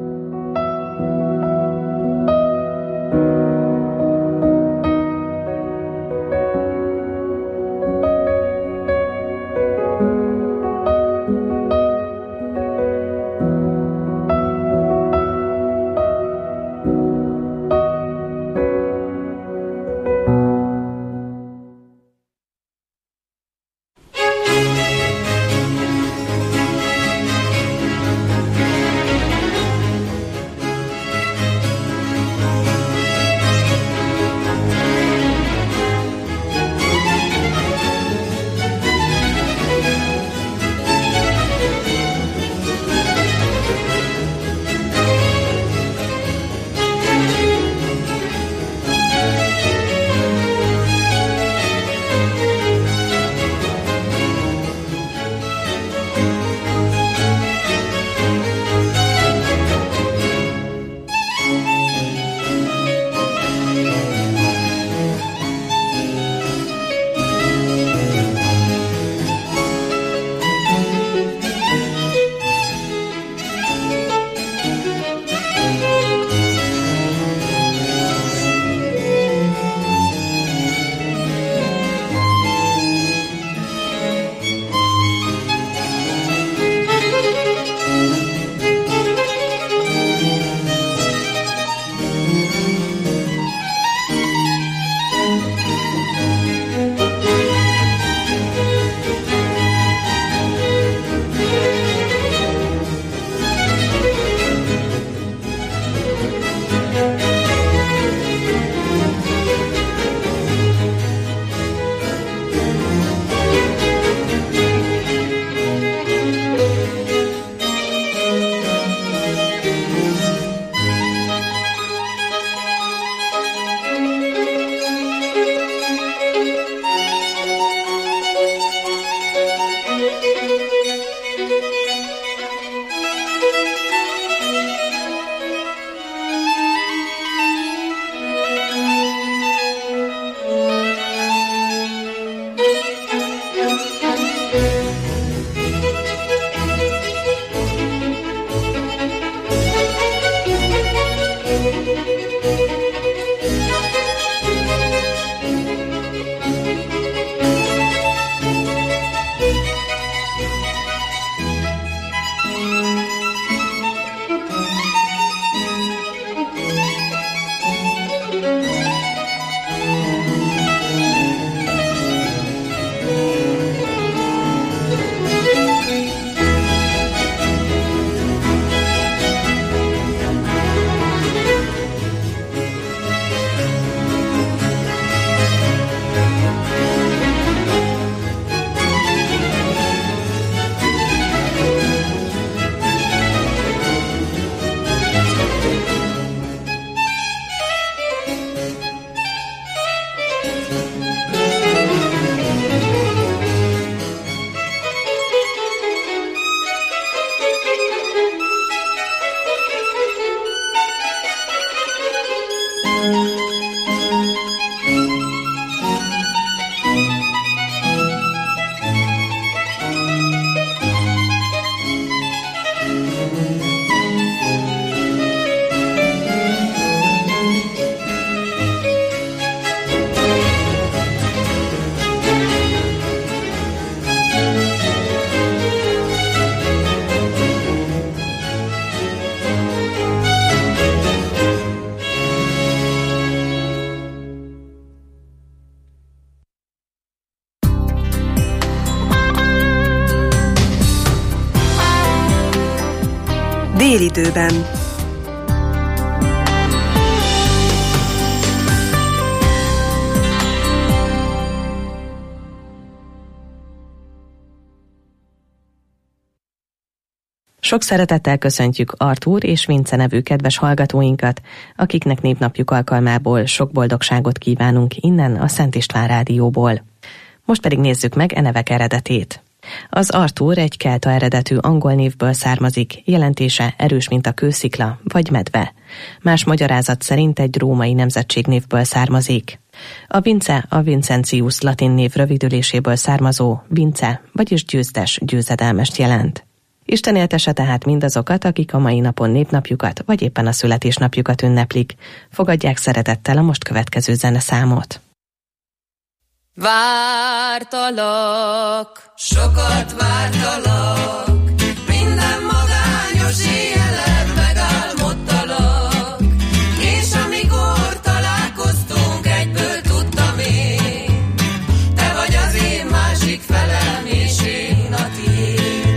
Félidőben. Sok szeretettel köszöntjük Artúr és Vince nevű kedves hallgatóinkat, akiknek névnapjuk alkalmából sok boldogságot kívánunk innen a Szent István Rádióból. Most pedig nézzük meg e nevek eredetét. Az Artúr egy kelta eredetű angol névből származik, jelentése erős, mint a kőszikla vagy medve. Más magyarázat szerint egy római nemzetségnévből származik. A Vince a Vincentius latin név rövidüléséből származó Vince, vagyis győztes, győzedelmest jelent. Isten éltesse tehát mindazokat, akik a mai napon névnapjukat, vagy éppen a születésnapjukat ünneplik. Fogadják szeretettel a most következő zeneszámot. Vártalak, sokat vártalak, minden magányos éjjelen megálmodtalak, és amikor találkoztunk, egyből tudtam én, te vagy az én másik felem, és én a tiéd.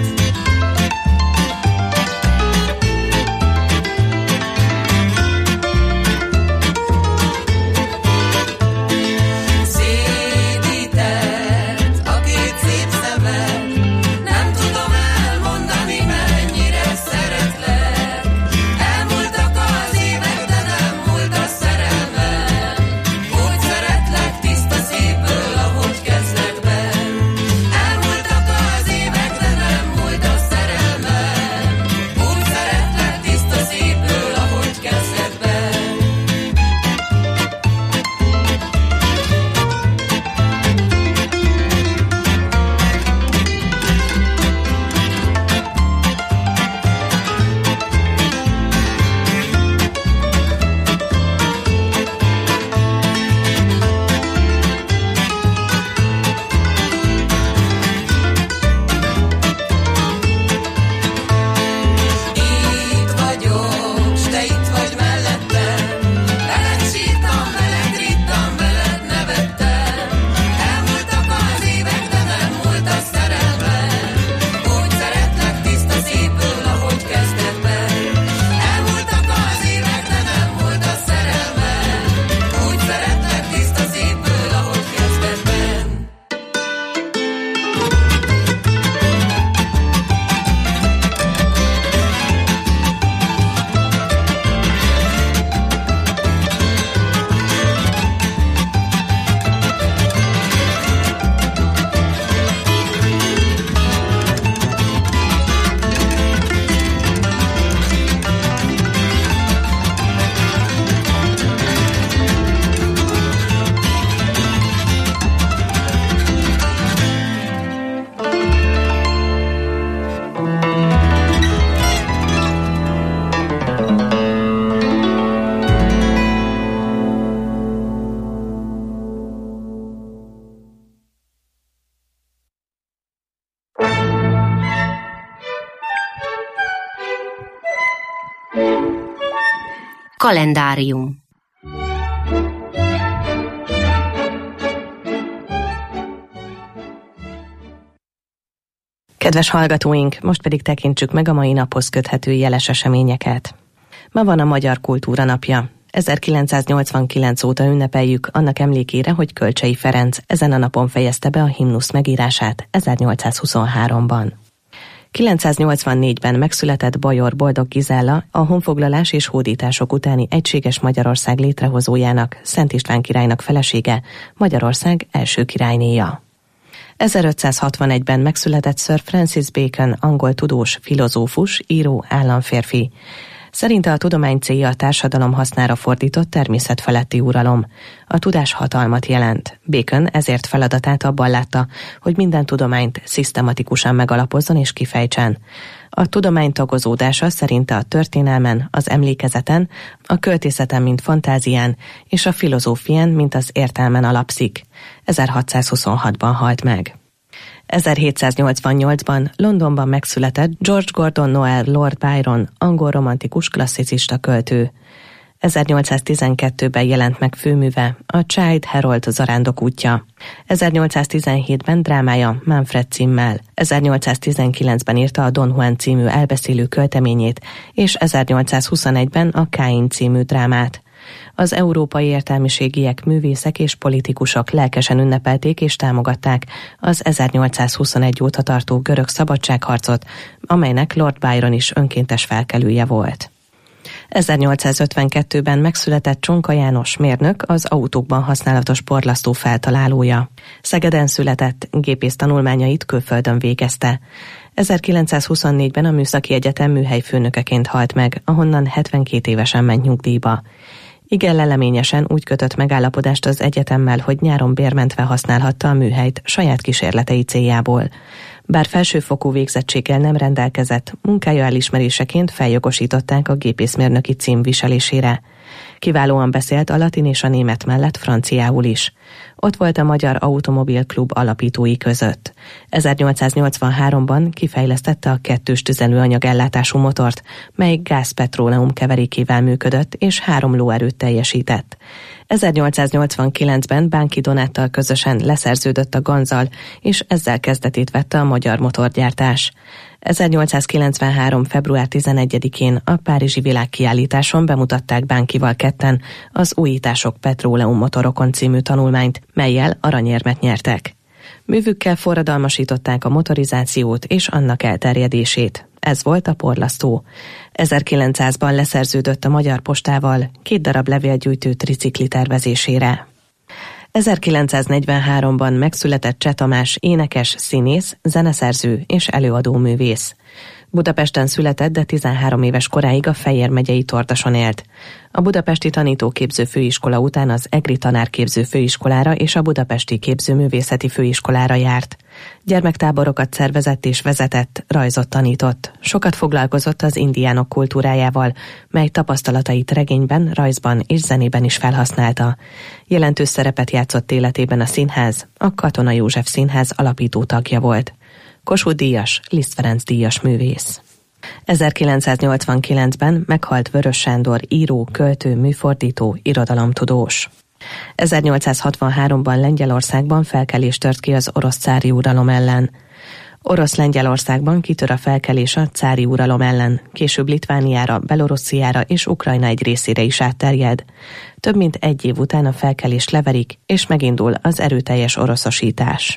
Kalendárium. Kedves hallgatóink, most pedig tekintsük meg a mai naphoz köthető jeles eseményeket. Ma van a Magyar Kultúra Napja. 1989 óta ünnepeljük annak emlékére, hogy Kölcsey Ferenc ezen a napon fejezte be a himnusz megírását 1823-ban. 984-ben megszületett Bajor Boldog Gizella, a honfoglalás és hódítások utáni egységes Magyarország létrehozójának, Szent István királynak felesége, Magyarország első királynéja. 1561-ben megszületett Sir Francis Bacon, angol tudós, filozófus, író, államférfi. Szerinte a tudomány célja a társadalom hasznára fordított természetfeletti uralom. A tudás hatalmat jelent. Bacon ezért feladatát abban látta, hogy minden tudományt szisztematikusan megalapozzon és kifejtsen. A tudomány tagozódása szerinte a történelmen, az emlékezeten, a költészeten, mint fantázián, és a filozófián, mint az értelmen alapszik. 1626-ban halt meg. 1788-ban Londonban megszületett George Gordon Noel Lord Byron, angol romantikus klasszicista költő. 1812-ben jelent meg főműve, a Childe Harold Zarándok útja. 1817-ben drámája Manfred címmel, 1819-ben írta a Don Juan című elbeszélő költeményét, és 1821-ben a Cain című drámát. Az európai értelmiségiek, művészek és politikusok lelkesen ünnepelték és támogatták az 1821 óta tartó görög szabadságharcot, amelynek Lord Byron is önkéntes felkelője volt. 1852-ben megszületett Csonka János mérnök, az autókban használatos porlasztó feltalálója. Szegeden született, gépész tanulmányait külföldön végezte. 1924-ben a Műszaki Egyetem műhelyfőnökeként halt meg, ahonnan 72 évesen ment nyugdíjba. Igen leleményesen úgy kötött megállapodást az egyetemmel, hogy nyáron bérmentve használhatta a műhelyt saját kísérletei céljából. Bár felsőfokú végzettséggel nem rendelkezett, munkája elismeréseként feljogosították a gépészmérnöki cím viselésére. Kiválóan beszélt a latin és a német mellett franciául is. Ott volt a Magyar Automobil Klub alapítói között. 1883-ban kifejlesztette a kettős tüzelőanyag ellátású motort, mely gáz-petróleum keverékével működött és 3 lóerőt teljesített. 1889-ben Bánki Donáttal közösen leszerződött a Ganzzal, és ezzel kezdetét vette a magyar motorgyártás. 1893. február 11-én a Párizsi Világkiállításon bemutatták Bánkival ketten az Újítások petróleum motorokon című tanulmányt, mellyel aranyérmet nyertek. Művükkel forradalmasították a motorizációt és annak elterjedését. Ez volt a porlasztó. 1900-ban leszerződött a Magyar Postával 2 darab levélgyűjtő tricikli tervezésére. 1943-ban megszületett Cseh Tamás énekes, színész, zeneszerző és előadóművész. Budapesten született, de 13 éves koráig a Fejér megyei Tordason élt. A Budapesti Tanítóképző Főiskola után az Egri Tanárképző Főiskolára és a Budapesti Képzőművészeti Főiskolára járt. Gyermektáborokat szervezett és vezetett, rajzot tanított. Sokat foglalkozott az indiánok kultúrájával, mely tapasztalatait regényben, rajzban és zenében is felhasználta. Jelentős szerepet játszott életében a színház, a Katona József Színház alapító tagja volt. Kossuth díjas, Liszt Ferenc díjas művész. 1989-ben meghalt Vörös Sándor író, költő, műfordító, irodalomtudós. 1863-ban Lengyelországban felkelés tört ki az orosz cári uralom ellen. Orosz Lengyelországban kitör a felkelés a cári uralom ellen, később Litvániára, Belorussziára és Ukrajna egy részére is átterjed. Több mint 1 év után a felkelést leverik, és megindul az erőteljes oroszosítás.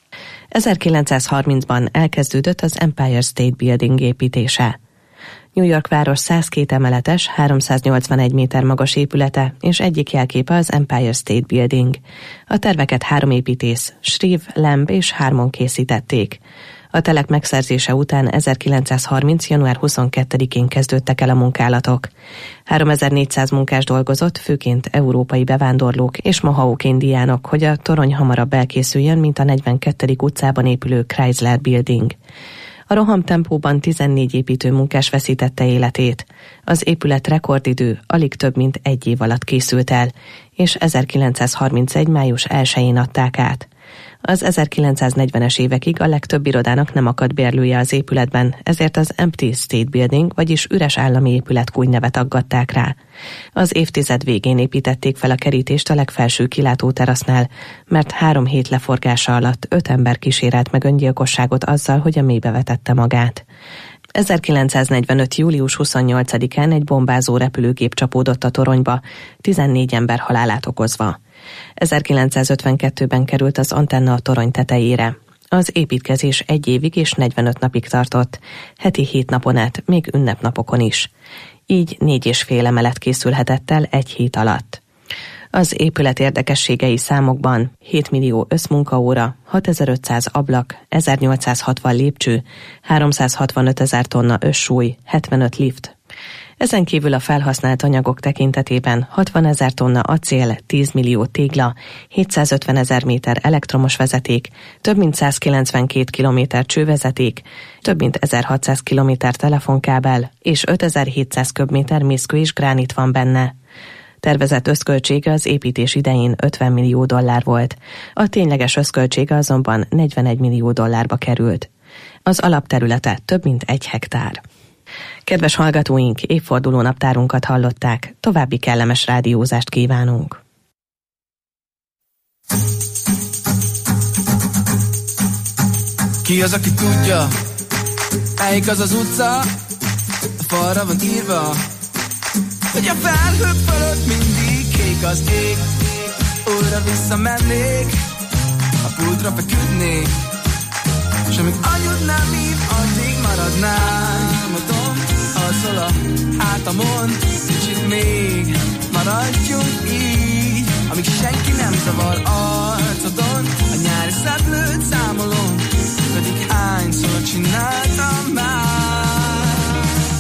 1930-ban elkezdődött az Empire State Building építése. New York város 102 emeletes, 381 méter magas épülete, és egyik jelképe az Empire State Building. A terveket 3 építész, Shreve, Lamb és Harmon készítették. A telek megszerzése után 1930. január 22-én kezdődtek el a munkálatok. 3400 munkás dolgozott, főként európai bevándorlók és mohauk indiánok, hogy a torony hamarabb elkészüljön, mint a 42. utcában épülő Chrysler Building. A rohamtempóban 14 építő munkás veszítette életét. Az épület rekordidő alig több mint 1 év alatt készült el, és 1931. május 1-én adták át. Az 1940-es évekig a legtöbb irodának nem akadt bérlője az épületben, ezért az Empty State Building, vagyis üres állami épület nevet aggatták rá. Az évtized végén építették fel a kerítést a legfelső kilátóterasznál, mert 3 hét leforgása alatt 5 ember kísérelt meg öngyilkosságot azzal, hogy a mélybe vetette magát. 1945. július 28-án egy bombázó repülőgép csapódott a toronyba, 14 ember halálát okozva. 1952-ben került az antenna a torony tetejére. Az építkezés 1 évig és 45 napig tartott, heti 7 napon át, még ünnepnapokon is. Így 4,5 emelet készülhetett el 1 hét alatt. Az épület érdekességei számokban: 7 millió összmunkaóra, 6500 ablak, 1860 lépcső, 365 000 tonna összsúly, 75 lift. Ezen kívül a felhasznált anyagok tekintetében 60 000 tonna acél, 10 millió tégla, 750 000 méter elektromos vezeték, több mint 192 kilométer csővezeték, több mint 1600 kilométer telefonkábel és 5700 köbméter mészkő és gránit van benne. Tervezett összköltsége az építés idején $50 millió volt. A tényleges összköltsége azonban $41 millió került. Az alapterülete több mint 1 hektár. Kedves hallgatóink, évforduló naptárunkat hallották, további kellemes rádiózást kívánunk. Ki az, aki tudja, melyik az az utca, a falra van írva, hogy a felhők fölött mindig kék az ég. Újra visszamennék, a pultra feküdnék, s amíg anyud nem hív, addig maradnám. Mondom, azzal a hátamon, kicsit még maradjunk így, amíg senki nem zavar arcodon. A nyári szeplőt számolom, pedig hányszor csináltam már.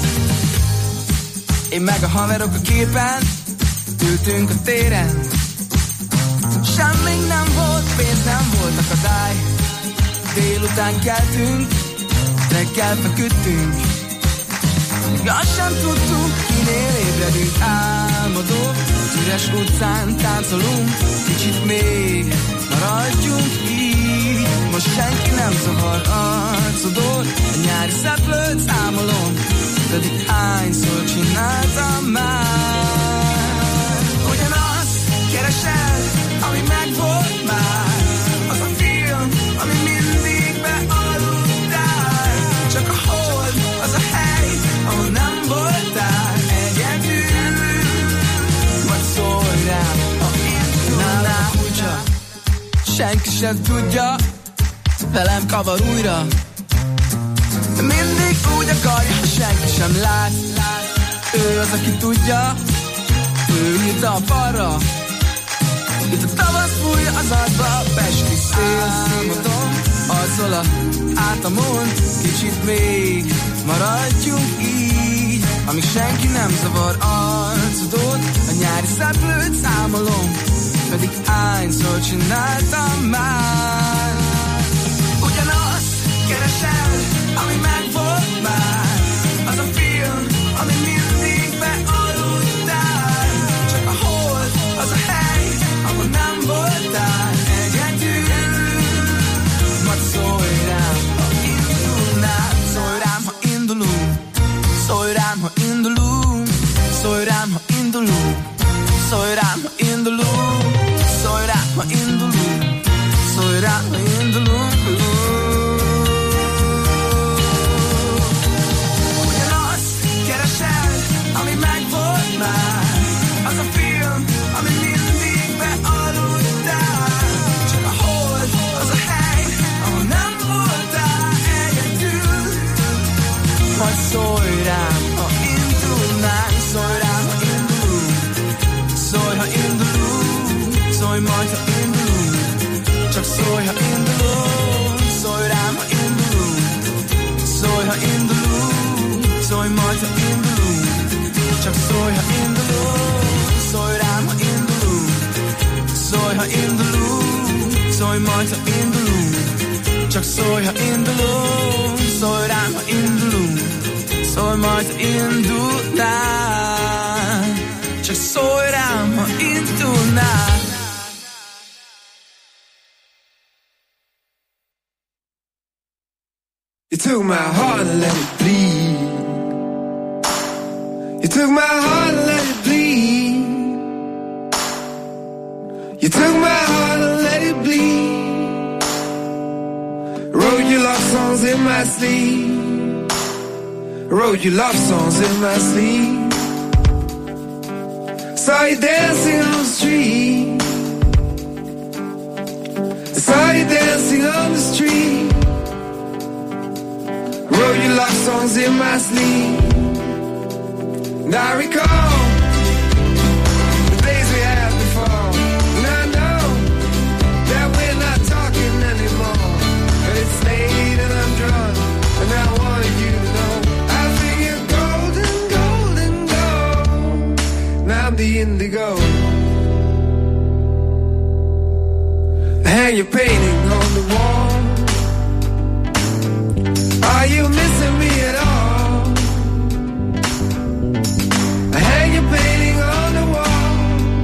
Én meg a haverok a képen, ültünk a téren, semmi nem volt, pénz nem volt akadály. Délután keltünk, reggel feküdtünk, azt sem tudtuk, kinél ébredünk. Álmodó, üres utcán táncolunk, kicsit még maradjunk így, most senki nem zavar arcodon. A nyári szeplőt számolom, pedig hányszor csináltam már. Ugyanazt keresed, ami megvolt már, az a film, ami mindig bealudtál. Csak a hold, az a hely, ahol nem voltál egyedül. Vagy szólj rám, ha indulnál. Kulcsa, senki sem tudja, velem kavar újra. Mindig úgy akarja, senki sem lát. Ő az, aki tudja, ő írta a falra. Itt a tavasz fújja az arcba, pesti szél. Álmodom, azzal a hátamon, kicsit még maradjunk így, amíg senki nem zavar arcodon. A nyári szeplőt számolom, pedig hányszor csináltam már. Ugyanazt keresed, ami megvolt már, az a film, ami mindig bealudtál. Csak a hold, az a hely, ahol nem voltál egyedül. Majd szólj rám, ha indulnál, szólj rám, ha indulunk, szólj rám, ha indulunk, szólj rám, ha indulunk, szólj rám, ha indulunk, szólj rám, ha indulunk, szólj rám, ha indulunk. Ami megvolt már, az a film, ami mindig bealudtál. Csak a hold, az a hely, ahol nem voltál egyedül. Majd szólj rám, ha indulnánk, szólj rám, ha indulunk, szólj, ha indulunk, szólj majd, ha indulunk. Csak szólj, ha indulunk, szólj rám, ha indulunk, szólj, ha indulunk, szólj majd, ha indulunk. Csak szólj, ha indulunk, szólj rám, ha indulunk, szólj, ha indulunk, szólj majd, ha indulunk. Csak szólj, ha indulunk, szólj rám, ha indulunk, szólj majd, ha indulnál. Csak szólj rám, ha indulnál. You took my heart and let it bleed. You took my heart and let it bleed. You took my heart and let it bleed. Wrote your love songs in my sleep. Wrote your love songs in my sleep. Saw you dancing on the street. Saw you dancing on the street. Wrote your love songs in my sleep. And I recall the days we had before. And I know that we're not talking anymore. But it's late and I'm drunk, and I want you to know I think you're golden, golden, gold. And I'm the indigo. Hang your painting on the wall. Are you missing me at all? Hang your painting on the wall.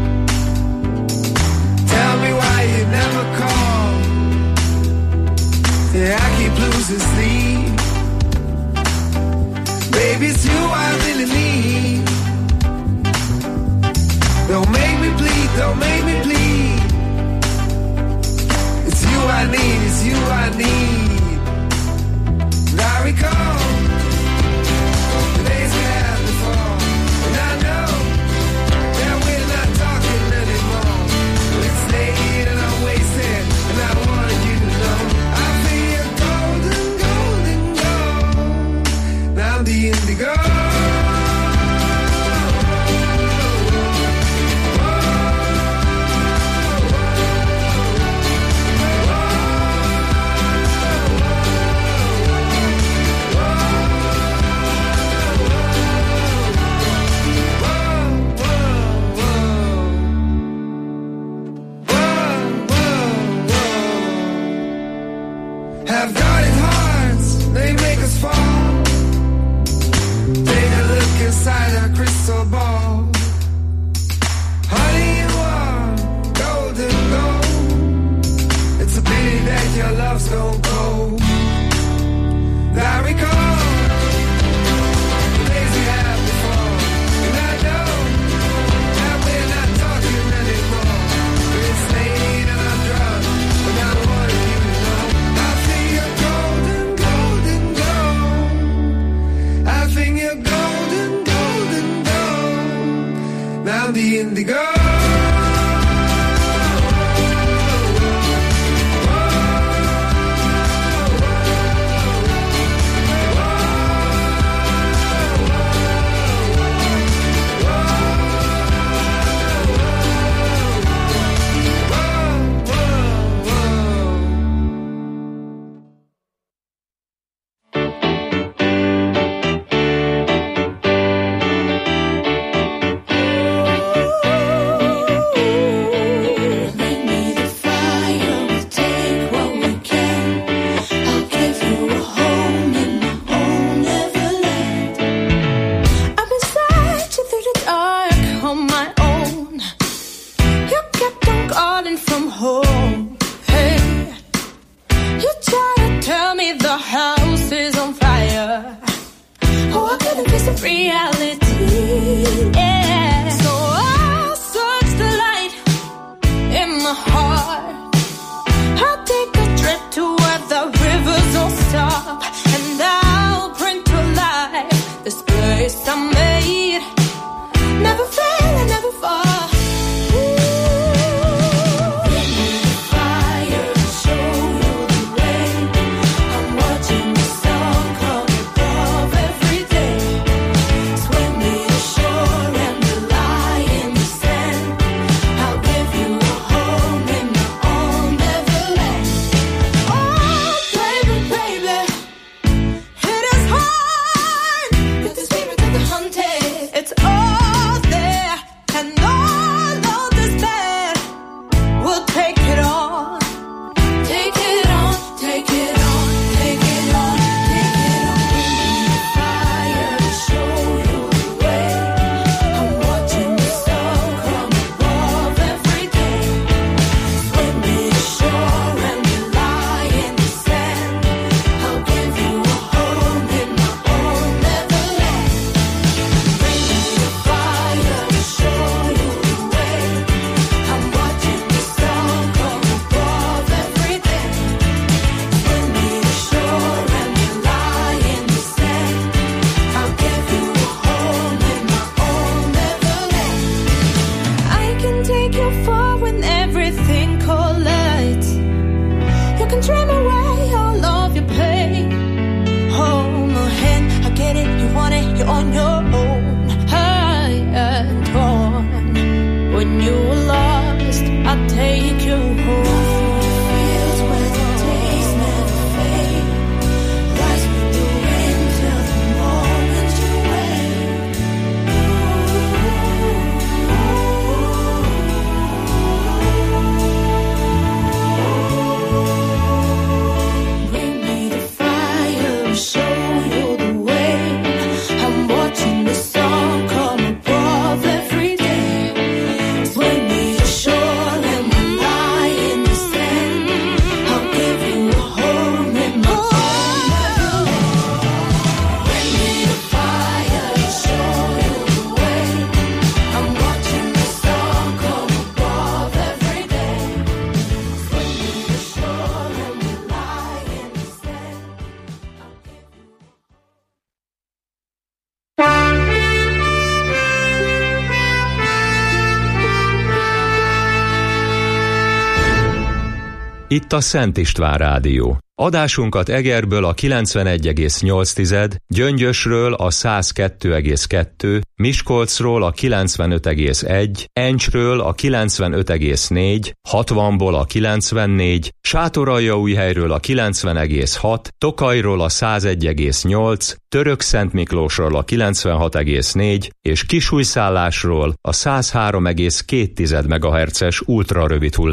Tell me why you never call. Yeah, I keep losing sleep. Baby, it's you I really need. Don't make me bleed, don't make me bleed. It's you I need, it's you I need. And I recall the days we had before, and I know that we're not talking anymore. It's late and I'm wasted, and I wanted you to know I feel golden, golden, gold. Now I'm the indigo. Have guarded hearts, they make us fall. Take a look inside our crystal ball. Honey, you are golden gold. It's a pity that your love's gone cold. I recall the days we had before, and I know that we're not talking anymore. It's late and I'm drunk, and I wanted you to know I think you're golden, golden, gold. I think you're golden, golden, gold. Now I'm the indigo. Swim me ashore and Itt a Szent István Rádió. Adásunkat Egerből a 91,8, Gyöngyösről a 102,2, Miskolcról a 95,1, Encsről a 95,4, 60-ból a 94, Sátoraljaújhelyről a 90,6, Tokajról a 101,8, Törökszentmiklósról a 96,4 és Kisújszállásról a 103,2 MHz-es ultrarövid